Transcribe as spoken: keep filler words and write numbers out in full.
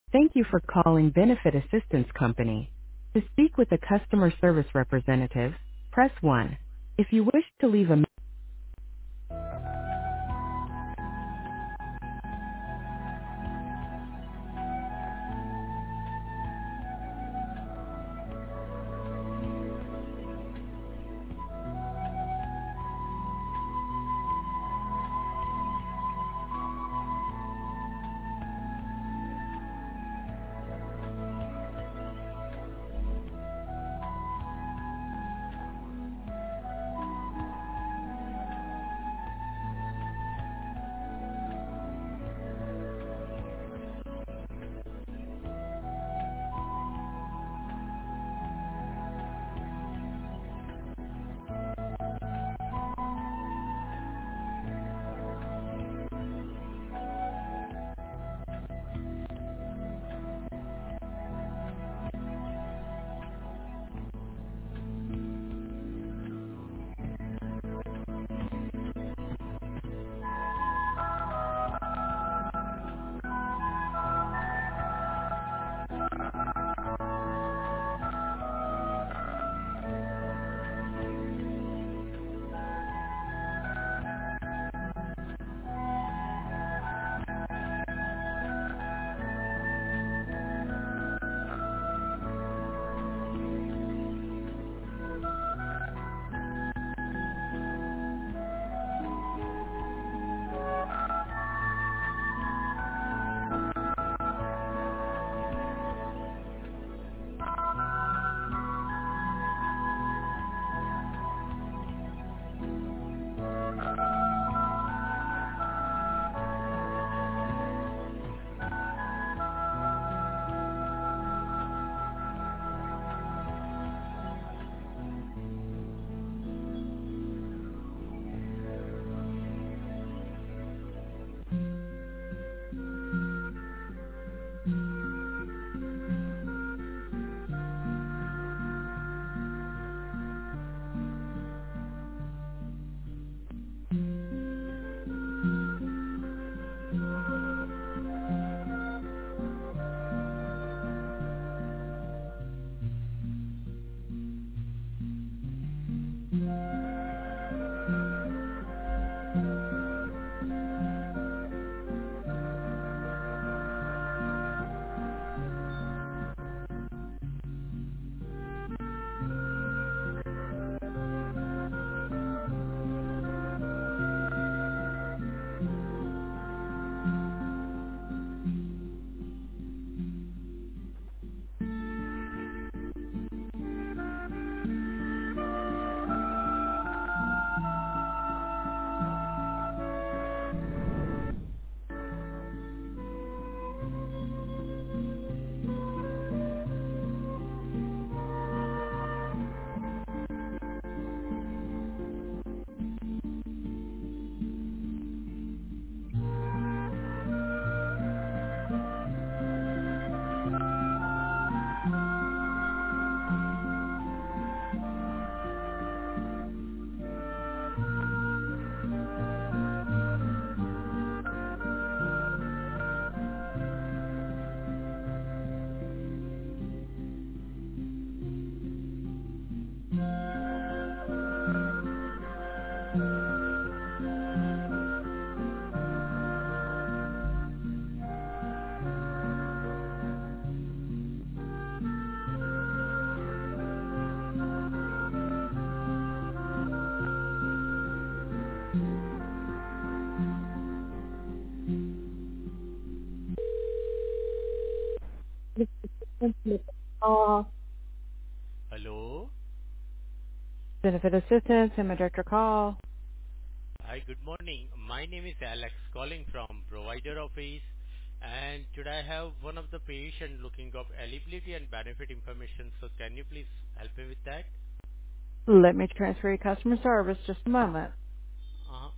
Thank you for calling Benefit Assistance Company. To speak with a customer service representative, press one. If you wish to leave a uh, Hello. Benefit Assistance and my director call. Hi, good morning. My name is Alex calling from provider office, and today I have one of the patient looking up eligibility and benefit information. So can you please help me with that? Let me transfer your customer service just a moment. Uh,